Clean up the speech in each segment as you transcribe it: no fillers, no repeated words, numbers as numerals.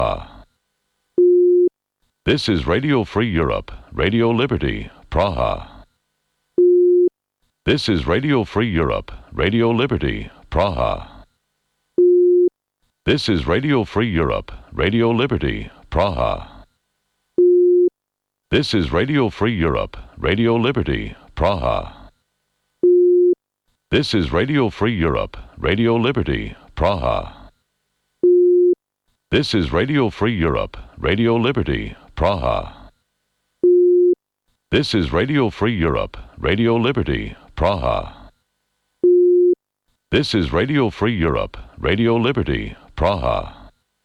Praha. This is Radio Free Europe, Radio Liberty, Praha. This is Radio Free Europe, Radio Liberty, Praha. This is Radio Free Europe, Radio Liberty, Praha. This is Radio Free Europe, Radio Liberty, Praha. This is Radio Free Europe, Radio Liberty, Praha. This is Radio Free Europe, Radio Liberty, Praha. This is Radio Free Europe, Radio Liberty, Praha. This is Radio Free Europe, Radio Liberty, Praha.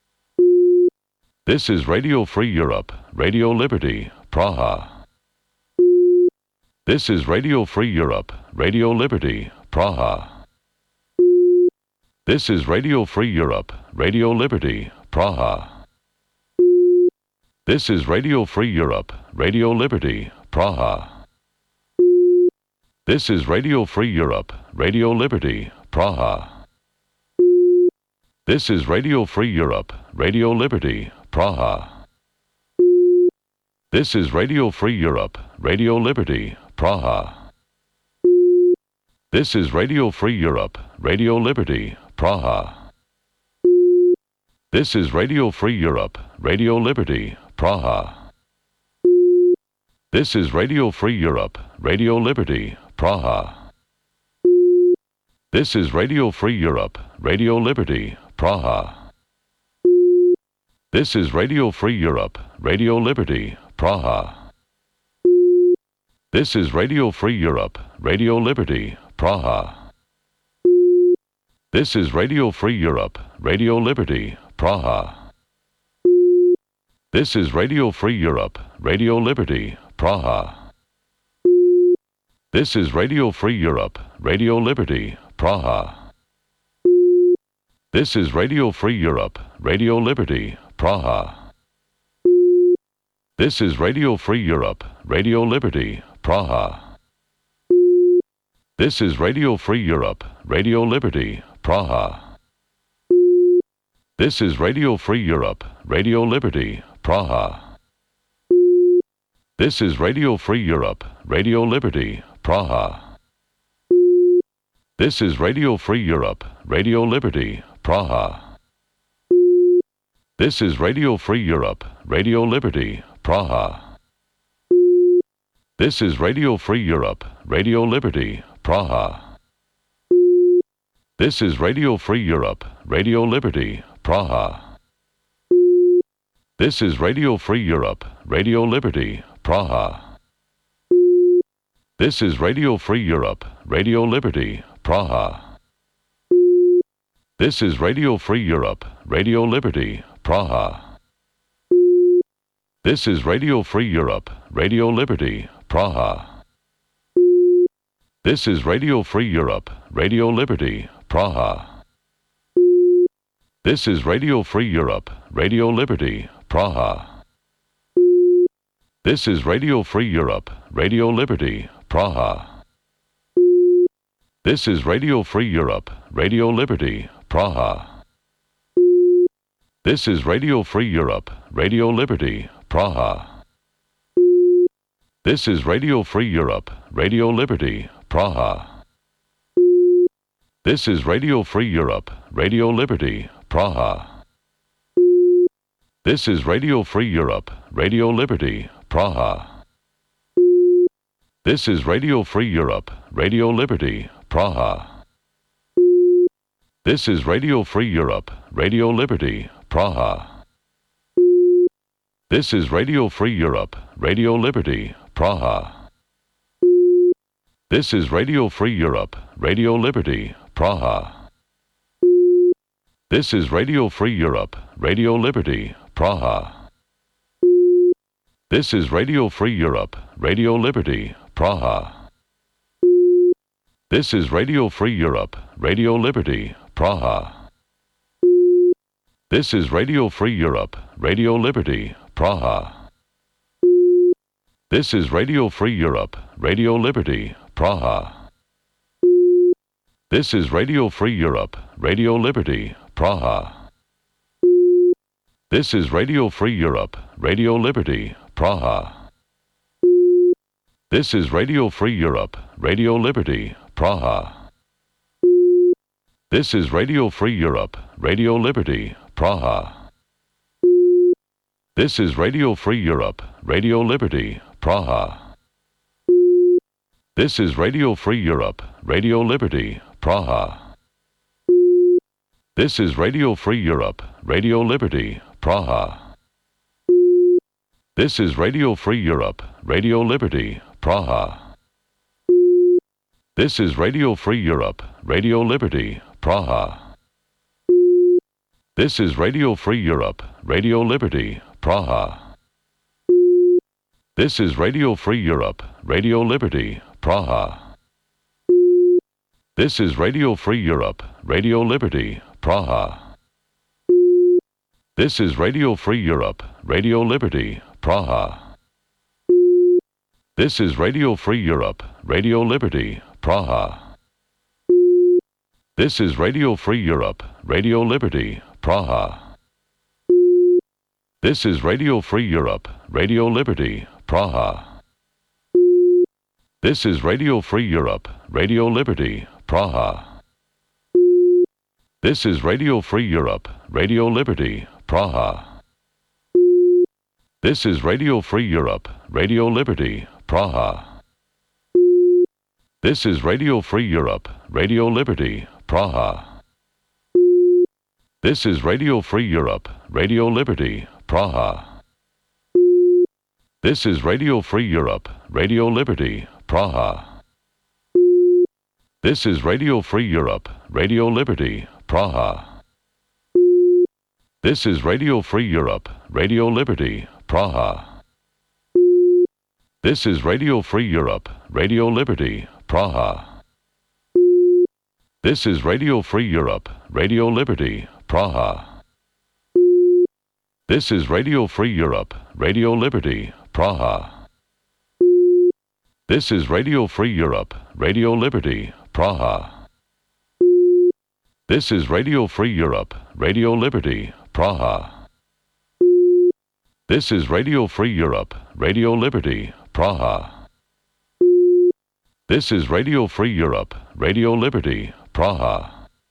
This is Radio Free Europe, Radio Liberty, Praha. This is Radio Free Europe, Radio Liberty, Praha. This is Radio Free Europe, Radio Liberty, Praha. This is Radio Free Europe, Radio Liberty, Praha. This is Radio Free Europe, Radio Liberty, Praha. This is Radio Free Europe, Radio Liberty, Praha. This is Radio Free Europe, Radio Liberty, Praha. This is Radio Free Europe, Radio Liberty, Praha. This is Radio Free Europe, Radio Liberty, Praha. This is Radio Free Europe, Radio Liberty, Praha. This is Radio Free Europe, Radio Liberty, Praha. This is Radio Free Europe, Radio Liberty, Praha. This is Radio Free Europe, Radio Liberty, Praha. This is Radio Free Europe, Radio Liberty, Praha. This is Radio Free Europe, Radio Liberty, Praha. This is Radio Free Europe, Radio Liberty, Praha. This is Radio Free Europe, Radio Liberty, Praha. This is Radio Free Europe, Radio Liberty, Praha. This is Radio Free Europe, Radio Liberty, Praha. This is Radio Free Europe, Radio Liberty, Praha. This is Radio Free Europe, Radio Liberty, Praha. This is Radio Free Europe, Radio Liberty, Praha. This is Radio Free Europe, Radio Liberty, Praha. This is Radio Free Europe, Radio Liberty, Praha. This is Radio Free Europe, Radio Liberty, Praha. This is Radio Free Europe, Radio Liberty, Praha. This is Radio Free Europe, Radio Liberty, Praha. This is Radio Free Europe, Radio Liberty, Praha. This is Radio Free Europe, Radio Liberty, Praha. This is Radio Free Europe, Radio Liberty, Praha. This is Radio Free Europe, Radio Liberty, Praha. This is Radio Free Europe, Radio Liberty, Praha. This is Radio Free Europe, Radio Liberty, Praha. This is Radio Free Europe, Radio Liberty, Praha. This is Radio Free Europe, Radio Liberty, Praha. This is Radio Free Europe, Radio Liberty, Praha. This is Radio Free Europe, Radio Liberty, Praha. This is Radio Free Europe, Radio Liberty, Praha. This is Radio Free Europe, Radio Liberty, Praha. This is Radio Free Europe, Radio Liberty, Praha. This is Radio Free Europe, Radio Liberty, Praha. This is Radio Free Europe, Radio Liberty, Praha. This is Radio Free Europe, Radio Liberty, Praha. This is Radio Free Europe, Radio Liberty, Praha. This is Radio Free Europe, Radio Liberty, Praha. This is Radio Free Europe, Radio Liberty, Praha. This is Radio Free Europe, Radio Liberty, Praha. This is Radio Free Europe, Radio Liberty, Praha. This is Radio Free Europe, Radio Liberty, Praha. This is Radio Free Europe, Radio Liberty, Praha. This is Radio Free Europe, Radio Liberty, Praha. This is Radio Free Europe, Radio Liberty, Praha. This is Radio Free Europe, Radio Liberty, Praha. This is Radio Free Europe, Radio Liberty, Praha. This is Radio Free Europe, Radio Liberty, Praha. This is Radio Free Europe, Radio Liberty, Praha. This is Radio Free Europe, Radio Liberty, Praha. This is Radio Free Europe, Radio Liberty, Praha. This is Radio Free Europe, Radio Liberty, Praha. This is Radio Free Europe, Radio Liberty, Praha. This is Radio Free Europe, Radio Liberty, Praha. This is Radio Free Europe, Radio Liberty, Praha. This is Radio Free Europe, Radio Liberty, Praha. This is Radio Free Europe, Radio Liberty, Praha. This is Radio Free Europe, Radio Liberty, Praha. This is Radio Free Europe, Radio Liberty, Praha. This is Radio Free Europe, Radio Liberty, Praha. This is Radio Free Europe, Radio Liberty, Praha. This is Radio Free Europe, Radio Liberty, Praha. This is Radio Free Europe, Radio Liberty, Praha. This is Radio Free Europe, Radio Liberty, Praha. This is Radio Free Europe, Radio Liberty, Praha. This is Radio Free Europe, Radio Liberty, Praha. This is Radio Free Europe, Radio Liberty, Praha. This is Radio Free Europe, Radio Liberty, Praha. This is Radio Free Europe, Radio Liberty, Praha. This is Radio Free Europe, Radio Liberty, Praha.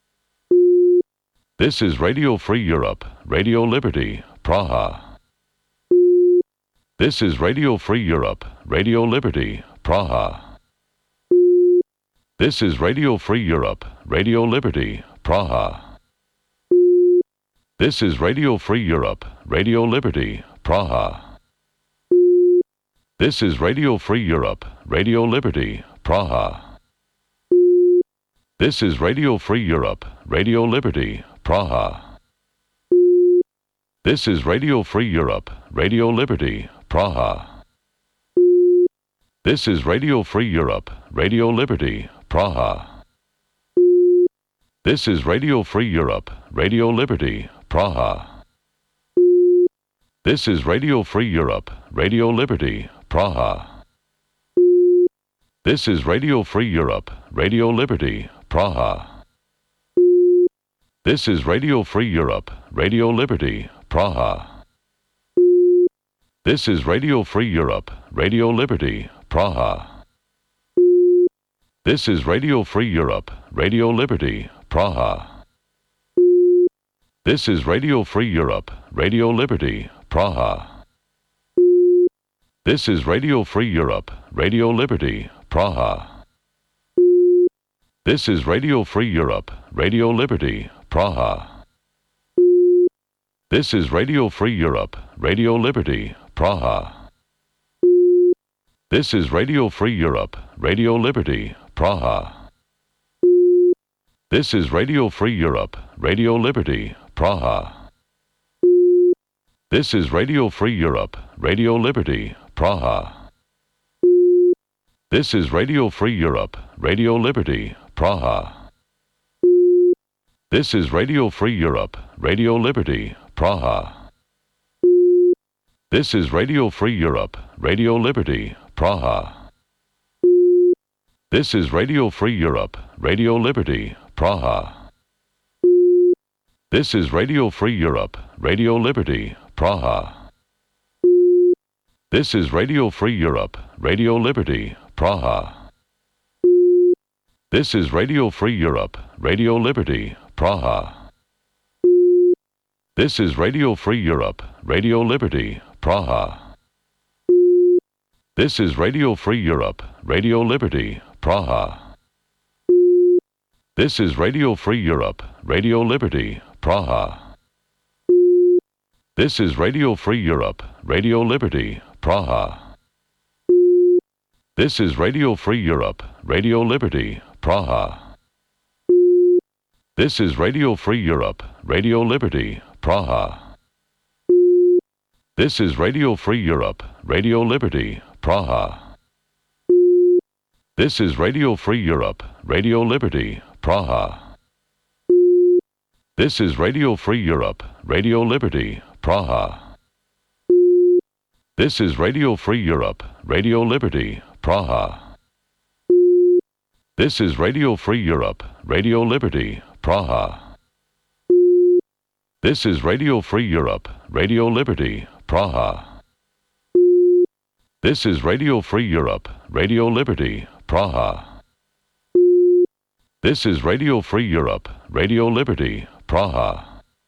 This is Radio Free Europe, Radio Liberty, Praha. This is Radio Free Europe, Radio Liberty, Praha. This is Radio Free Europe, Radio Liberty, Praha. This is Radio Free Europe, Radio Liberty, Praha. This is Radio Free Europe, Radio Liberty, Praha. This is Radio Free Europe, Radio Liberty, Praha. This is Radio Free Europe, Radio Liberty, Praha. This is Radio Free Europe, Radio Liberty, Praha. This is Radio Free Europe, Radio Liberty, Praha. This is Radio Free Europe, Radio Liberty, Praha. This is Radio Free Europe, Radio Liberty, Praha. This is Radio Free Europe, Radio Liberty, Praha. This is Radio Free Europe, Radio Liberty, Praha. This is Radio Free Europe, Radio Liberty, Praha. This is Radio Free Europe, Radio Liberty, Praha. This is Radio Free Europe, Radio Liberty, Praha. This is Radio Free Europe, Radio Liberty, Praha. This is Radio Free Europe, Radio Liberty, Praha. This is Radio Free Europe, Radio Liberty, Praha. This is Radio Free Europe, Radio Liberty, Praha. This is Radio Free Europe, Radio Liberty, Praha. This is Radio Free Europe, Radio Liberty, Praha. This is Radio Free Europe, Radio Liberty, Praha. This is Radio Free Europe, Radio Liberty, Praha. This is Radio Free Europe, Radio Liberty, Praha. This is Radio Free Europe, Radio Liberty, Praha. This is Radio Free Europe, Radio Liberty, Praha. This is Radio Free Europe, Radio Liberty, Praha. This is Radio Free Europe, Radio Liberty, Praha. This is Radio Free Europe, Radio Liberty, Praha. This is Radio Free Europe, Radio Liberty, Praha. This is Radio Free Europe, Radio Liberty, Praha. This is Radio Free Europe, Radio Liberty, Praha. This is Radio Free Europe, Radio Liberty, Praha. This is Radio Free Europe, Radio Liberty, Praha. This is Radio Free Europe, Radio Liberty, Praha. This is Radio Free Europe, Radio Liberty, Praha. This is Radio Free Europe, Radio Liberty, Praha. This is Radio Free Europe, Radio Liberty, Praha. This is Radio Free Europe, Radio Liberty, Praha. This is Radio Free Europe, Radio Liberty, Praha. This is Radio Free Europe, Radio Liberty, Praha.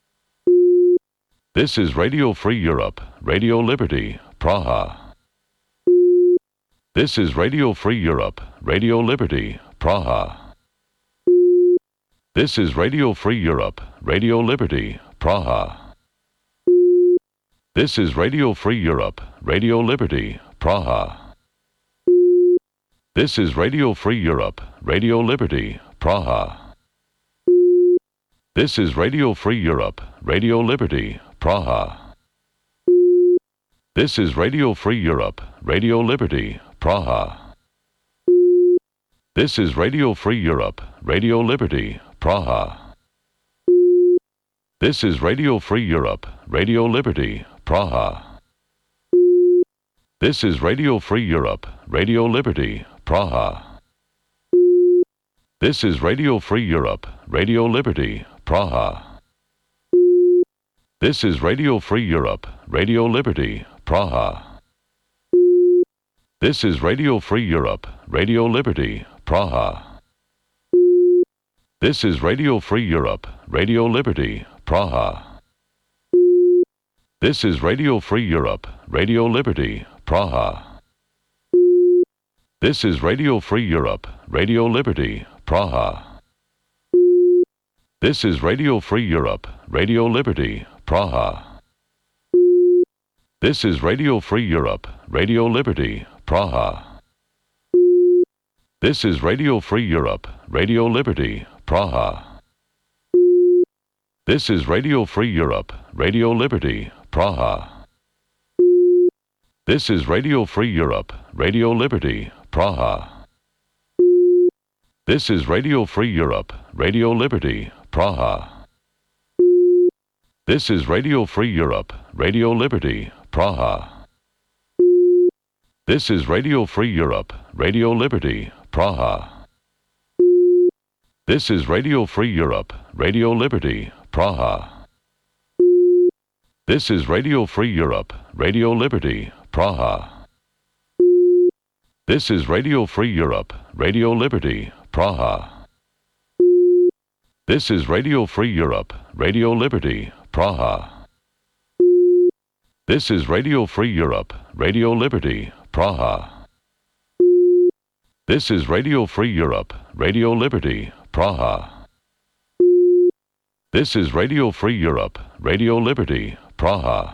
This is Radio Free Europe, Radio Liberty, Praha. This is Radio Free Europe, Radio Liberty, Praha. This is Radio Free Europe, Radio Liberty, Praha. This is Radio Free Europe, Radio Liberty, Praha. This is Radio Free Europe, Radio Liberty, Praha. This is Radio Free Europe, Radio Liberty, Praha. This is Radio Free Europe, Radio Liberty, Praha. This is Radio Free Europe, Radio Liberty, Praha. This is Radio Free Europe, Radio Liberty, Praha. This is Radio Free Europe, Radio Liberty, Praha. This is Radio Free Europe, Radio Liberty, Praha. This is Radio Free Europe, Radio Liberty, Praha. This is Radio Free Europe, Radio Liberty, Praha. This is Radio Free Europe, Radio Liberty, Praha. This is Radio Free Europe, Radio Liberty, Praha. This is Radio Free Europe, Radio Liberty, Praha. This is Radio Free Europe, Radio Liberty, Praha. This is Radio Free Europe, Radio Liberty, Praha. This is Radio Free Europe, Radio Liberty, Praha. This is Radio Free Europe, Radio Liberty, Praha. This is Radio Free Europe, Radio Liberty, Praha. This is Radio Free Europe, Radio Liberty, Praha. This is Radio Free Europe, Radio Liberty, Praha. This is Radio Free Europe, Radio Liberty, Praha. This is Radio Free Europe, Radio Liberty, Praha. This is Radio Free Europe, Radio Liberty, Praha. This is Radio Free Europe, Radio Liberty, Praha. This is Radio Free Europe, Radio Liberty, Praha. This is Radio Free Europe, Radio Liberty, Praha. This is Radio Free Europe, Radio Liberty, Praha. This is Radio Free Europe, Radio Liberty, Praha.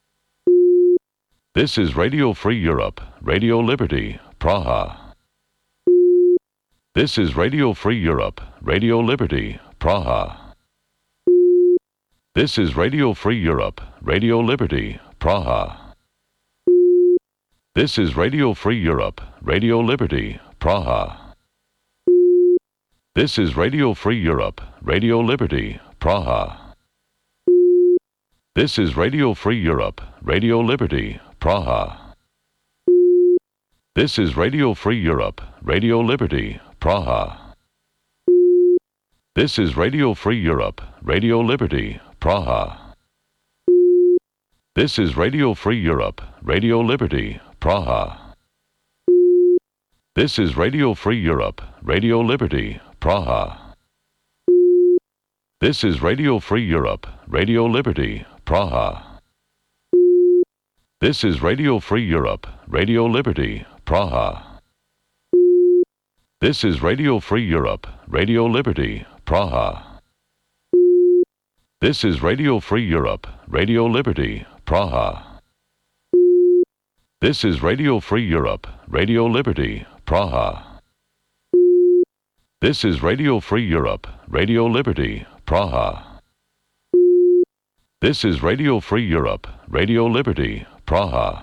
This is Radio Free Europe, Radio Liberty, Praha. This is Radio Free Europe, Radio Liberty, Praha. This is Radio Free Europe, Radio Liberty, Praha. This is Radio Free Europe, Radio Liberty, Praha. This is Radio Free Europe, Radio Liberty, Praha. This is Radio Free Europe, Radio Liberty, Praha. This is Radio Free Europe, Radio Liberty, Praha. This is Radio Free Europe, Radio Liberty, Praha. This is Radio Free Europe, Radio Liberty, Praha. This is Radio Free Europe, Radio Liberty, Praha. This is Radio Free Europe, Radio Liberty, Praha. This is Radio Free Europe, Radio Liberty, Praha. This is Radio Free Europe, Radio Liberty, Praha. This is Radio Free Europe, Radio Liberty, Praha. This is Radio Free Europe, Radio Liberty, Praha. This is Radio Free Europe, Radio Liberty, Praha. This is Radio Free Europe, Radio Liberty, Praha.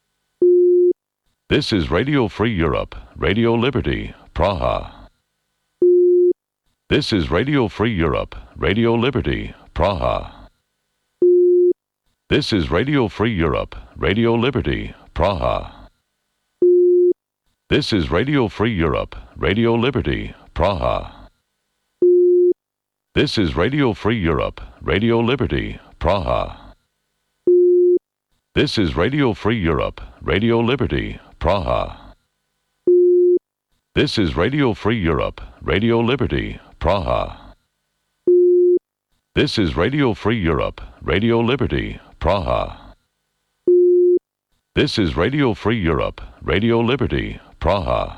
This is Radio Free Europe, Radio Liberty, Praha. This is Radio Free Europe, Radio Liberty, Praha. This is Radio Free Europe, Radio Liberty, Praha. This is Radio Free Europe, Radio Liberty, Praha. This is Radio Free Europe, Radio Liberty, Praha. This is Radio Free Europe, Radio Liberty, Praha. This is Radio Free Europe, Radio Liberty, Praha. This is Radio Free Europe, Radio Liberty, Praha. This is Radio Free Europe, Radio Liberty, Praha.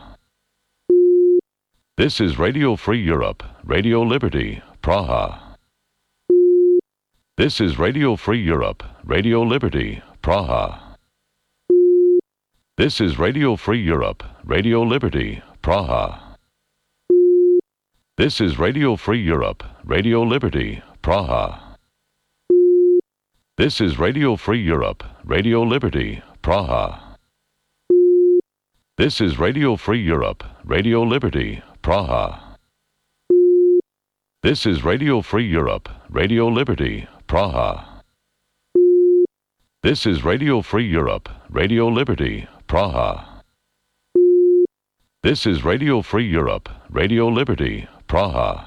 This is Radio Free Europe, Radio Liberty, Praha. This is Radio Free Europe, Radio Liberty, Praha. This is Radio Free Europe, Radio Liberty, Praha. This is Radio Free Europe, Radio Liberty, Praha. This is Radio Free Europe, Radio Liberty, Praha. This is Radio Free Europe, Radio Liberty, Praha. This is Radio Free Europe, Radio Liberty, Praha. This is Radio Free Europe, Radio Liberty, Praha. This is Radio Free Europe, Radio Liberty, Praha.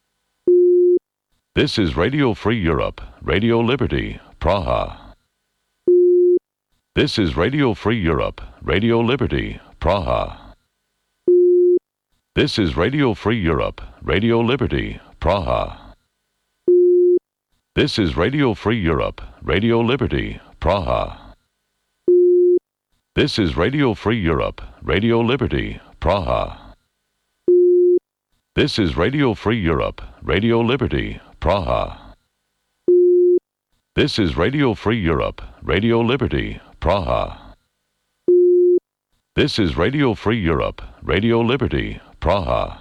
This is Radio Free Europe, Radio Liberty, Praha. This is Radio Free Europe, Radio Liberty, Praha. This is Radio Free Europe, Radio Liberty, Praha. This is Radio Free Europe, Radio Liberty, Praha. This is Radio Free Europe, Radio Liberty, Praha. This is Radio Free Europe, Radio Liberty, Praha. This is Radio Free Europe, Radio Liberty, Praha. This is Radio Free Europe, Radio Liberty, Praha.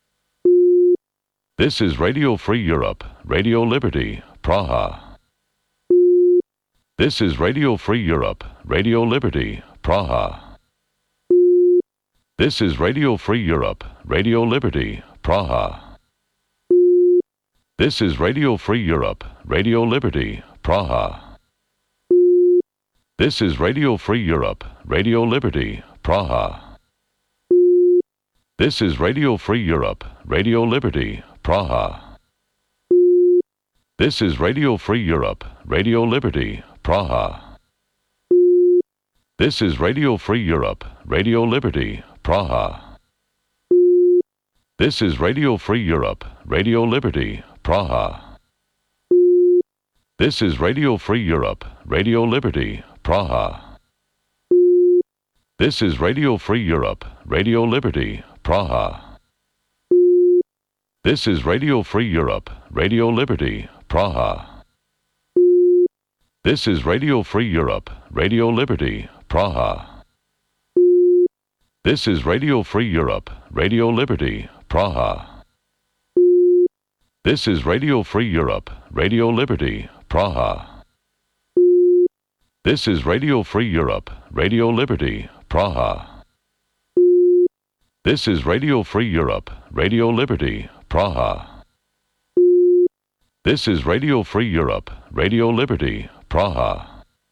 This is Radio Free Europe, Radio Liberty, Praha. This is Radio Free Europe, Radio Liberty, Praha. This is Radio Free Europe, Radio Liberty, Praha. This is Radio Free Europe, Radio Liberty, Praha. This is Radio Free Europe, Radio Liberty, Praha. This is Radio Free Europe, Radio Liberty, Praha. This is Radio Free Europe, Radio Liberty, Praha. This is Radio Free Europe, Radio Liberty, Praha. This is Radio Free Europe, Radio Liberty, Praha. This is Radio Free Europe, Radio Liberty, Praha. This is Radio Free Europe, Radio Liberty, Praha. This is Radio Free Europe, Radio Liberty, Praha. This is Radio Free Europe, Radio Liberty, Praha. This is Radio Free Europe, Radio Liberty, Praha. This is Radio Free Europe, Radio Liberty, Praha. This is Radio Free Europe, Radio Liberty, Praha. This is Radio Free Europe, Radio Liberty, Praha. This is Radio Free Europe, Radio Liberty, Praha.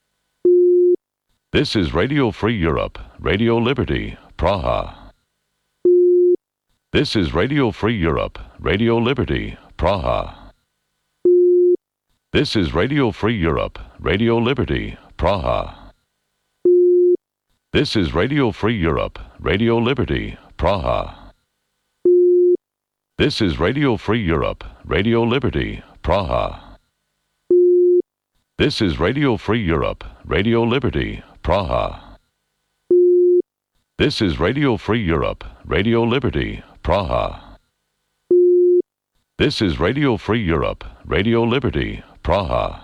This is Radio Free Europe, Radio Liberty, Praha. This is Radio Free Europe, Radio Liberty, Praha. This is Radio Free Europe, Radio Liberty, Praha. This is Radio Free Europe, Radio Liberty, Praha. This is Radio Free Europe, Radio Liberty, Praha. This is Radio Free Europe, Radio Liberty, Praha. This is Radio Free Europe, Radio Liberty, Praha. This is Radio Free Europe, Radio Liberty, Praha.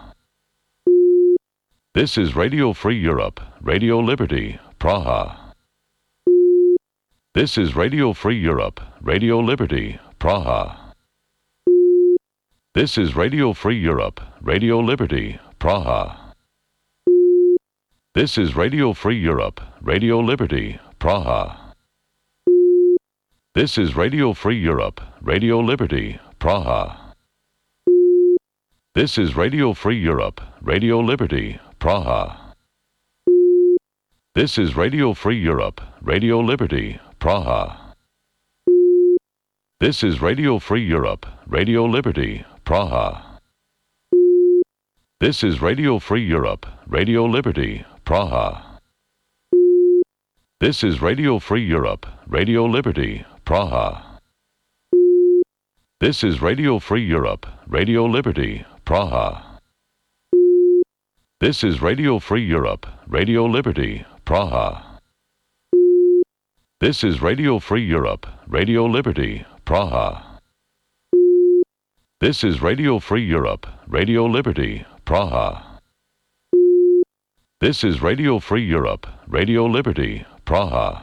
This is Radio Free Europe, Radio Liberty, Praha. This is Radio Free Europe, Radio Liberty, Praha. This is Radio Free Europe, Radio Liberty, Praha. This is Radio Free Europe, Radio Liberty, Praha. This is Radio Free Europe, Radio Liberty, Praha. This is Radio Free Europe, Radio Liberty, Praha. This is Radio Free Europe, Radio Liberty, Praha. This is Radio Free Europe, Radio Liberty, Praha. This is Radio Free Europe, Radio Liberty, Praha. This is Radio Free Europe, Radio Liberty, Praha. This is Radio Free Europe, Radio Liberty, Praha. This is Radio Free Europe, Radio Liberty, Praha. This is Radio Free Europe, Radio Liberty, Praha. This is Radio Free Europe, Radio Liberty, Praha. This is Radio Free Europe, Radio Liberty, Praha.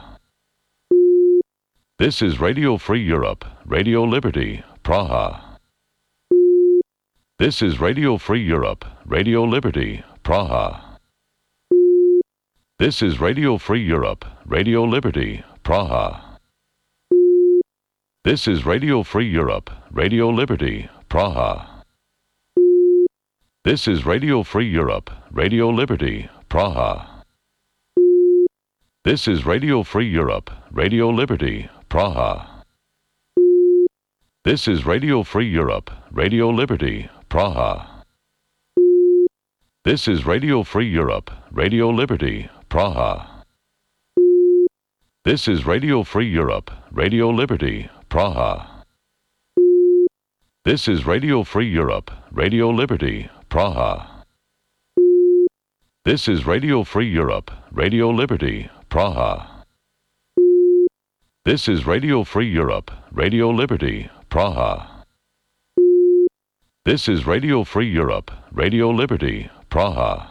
This is Radio Free Europe, Radio Liberty, Praha. This is Radio Free Europe, Radio Liberty, Praha. This is Radio Free Europe, Radio Liberty, Praha. This is Radio Free Europe, Radio Liberty, Praha. This is Radio Free Europe, Radio Liberty, Praha. This is Radio Free Europe, Radio Liberty, Praha. This is Radio Free Europe, Radio Liberty, Praha. This is Radio Free Europe, Radio Liberty, Praha. This is Radio Free Europe, Radio Liberty, Praha. This is Radio Free Europe, Radio Liberty, Praha. This is Radio Free Europe, Radio Liberty, Praha. This is Radio Free Europe, Radio Liberty, Praha. This is Radio Free Europe, Radio Liberty, Praha.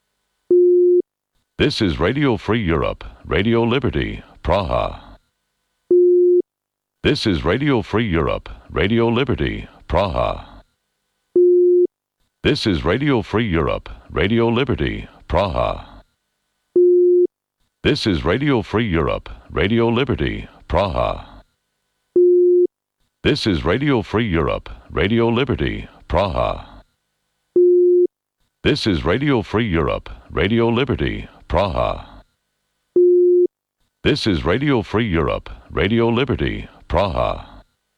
This is Radio Free Europe, Radio Liberty, Praha. This is Radio Free Europe, Radio Liberty, Praha. This is Radio Free Europe, Radio Liberty, Praha. This is Radio Free Europe, Radio Liberty, Praha. This is Radio Free Europe, Radio Liberty, Praha. This is Radio Free Europe, Radio Liberty, Praha. This is Radio Free Europe, Radio Liberty, Praha.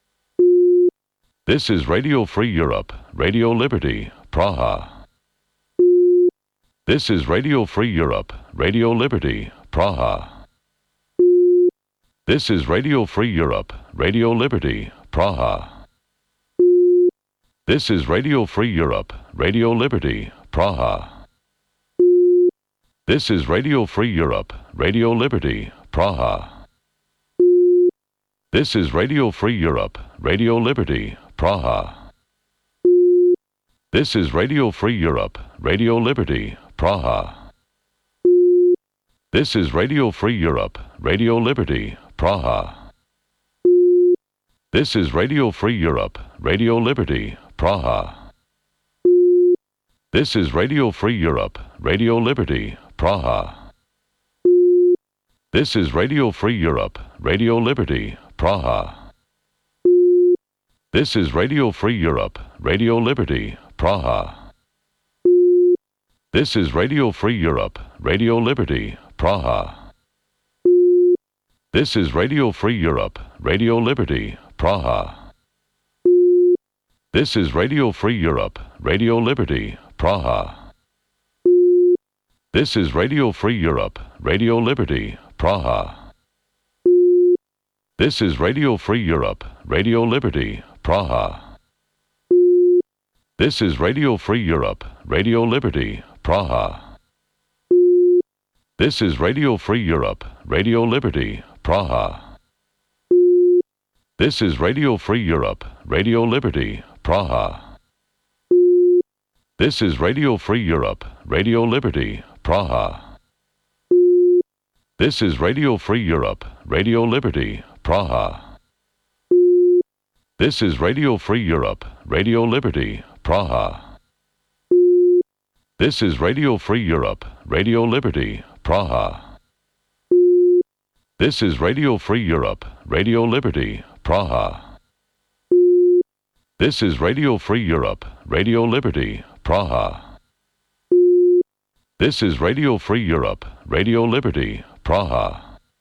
This is Radio Free Europe, Radio Liberty, Praha. This is Radio Free Europe, Radio Liberty, Praha. This is Radio Free Europe, Radio Liberty, Praha. This is Radio Free Europe, Radio Liberty, Praha. This is Radio Free Europe, Radio Liberty, Praha. This is Radio Free Europe, Radio Liberty, Praha. This is Radio Free Europe, Radio Liberty, Praha. This is Radio Free Europe, Radio Liberty, Praha. This is Radio Free Europe, Radio Liberty, Praha. This is Radio Free Europe, Radio Liberty, Praha. This is Radio Free Europe, Radio Liberty, Praha. This is Radio Free Europe, Radio Liberty, Praha. This is Radio Free Europe, Radio Liberty, Praha. This is Radio Free Europe, Radio Liberty, Praha. This is Radio Free Europe, Radio Liberty, Praha. This is Radio Free Europe, Radio Liberty, Praha. This is Radio Free Europe, Radio Liberty, Praha. This is Radio Free Europe, Radio Liberty, Praha. This is Radio Free Europe, Radio Liberty, Praha. This is Radio Free Europe, Radio Liberty, Praha. This is Radio Free Europe, Radio Liberty, Praha. This is Radio Free Europe, Radio Liberty, Praha. This is Radio Free Europe, Radio Liberty, Praha. This is Radio Free Europe, Radio Liberty, Praha. This is Radio Free Europe, Radio Liberty, Praha. This is Radio Free Europe, Radio Liberty, Praha. This is Radio Free Europe, Radio Liberty, Praha.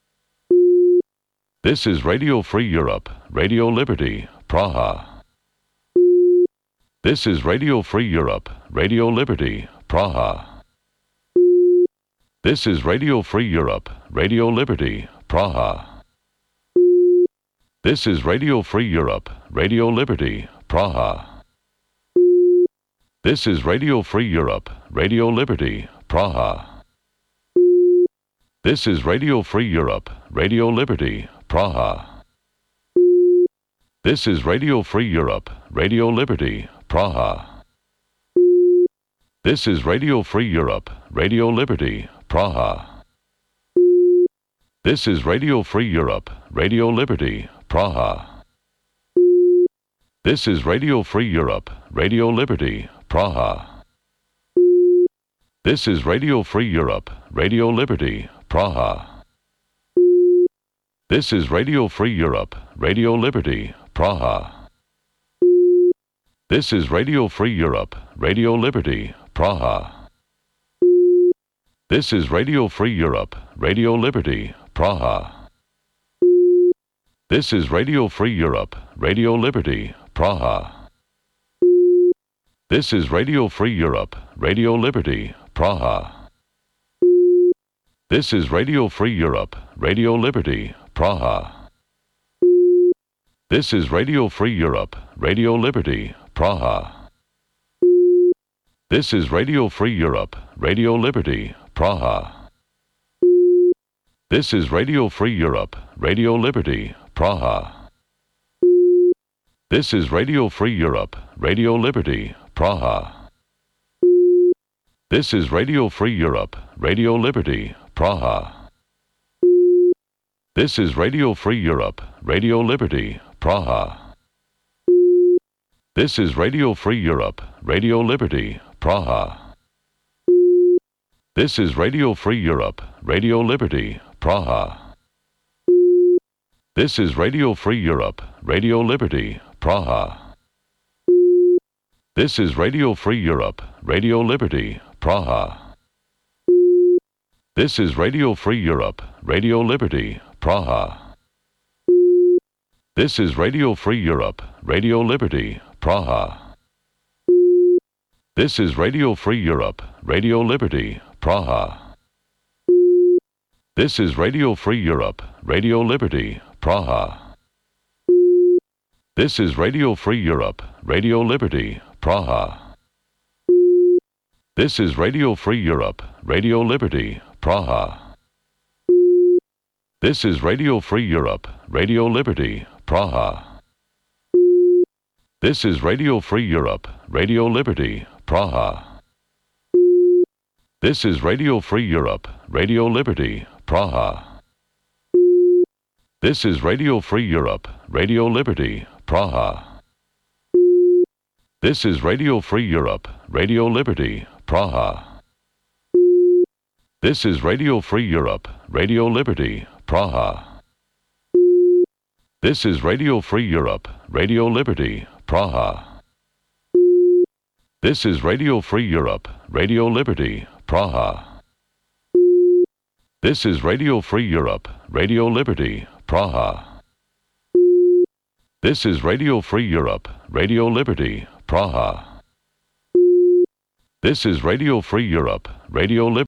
This is Radio Free Europe, Radio Liberty, Praha. This is Radio Free Europe, Radio Liberty, Praha. This is Radio Free Europe, Radio Liberty, Praha. This is Radio Free Europe, Radio Liberty, Praha. This is Radio Free Europe, Radio Liberty, Praha. This is Radio Free Europe, Radio Liberty, Praha. This is Radio Free Europe, Radio Liberty, Praha. This is Radio Free Europe, Radio Liberty, Praha. This is Radio Free Europe, Radio Liberty, Praha. This is Radio Free Europe, Radio Liberty, Praha. This is Radio Free Europe, Radio Liberty, Praha. This is Radio Free Europe, Radio Liberty, Praha. This is Radio Free Europe, Radio Liberty, Praha. This is Radio Free Europe, Radio Liberty, Praha. This is Radio Free Europe, Radio Liberty, Praha. This is Radio Free Europe, Radio Liberty, Praha. This is Radio Free Europe, Radio Liberty, Praha. This is Radio Free Europe, Radio Liberty, Praha. This is Radio Free Europe, Radio Liberty, Praha. This is Radio Free Europe, Radio Liberty, Praha. This is Radio Free Europe, Radio Liberty, Praha. This is Radio Free Europe, Radio Liberty, Praha. This is Radio Free Europe, Radio Liberty, Praha. This is Radio Free Europe, Radio Liberty, Praha. This is Radio Free Europe, Radio Liberty, Praha. This is Radio Free Europe, Radio Liberty, Praha. This is Radio Free Europe, Radio Liberty, Praha. This is Radio Free Europe, Radio Liberty, Praha. This is Radio Free Europe, Radio Liberty, Praha. This is Radio Free Europe, Radio Liberty, Praha. This is Radio Free Europe, Radio Liberty, Praha. This is Radio Free Europe, Radio Liberty, Praha. This is Radio Free Europe, Radio Liberty, Praha. This is Radio Free Europe, Radio Liberty, Praha. This is Radio Free Europe, Radio Liberty, Praha. This is Radio Free Europe, Radio Liberty, Praha. This is Radio Free Europe, Radio Liberty, Praha. This is Radio Free Europe, Radio Liberty, Praha. This is Radio Free Europe, Radio Liberty, Praha. This is Radio Free Europe, Radio Liberty, Praha. This is Radio Free Europe, Radio Liberty, Praha. This is Radio Free Europe, Radio Liberty, Praha. This is Radio Free Europe, Radio Liberty, Praha. This is Radio Free Europe, Radio Liberty.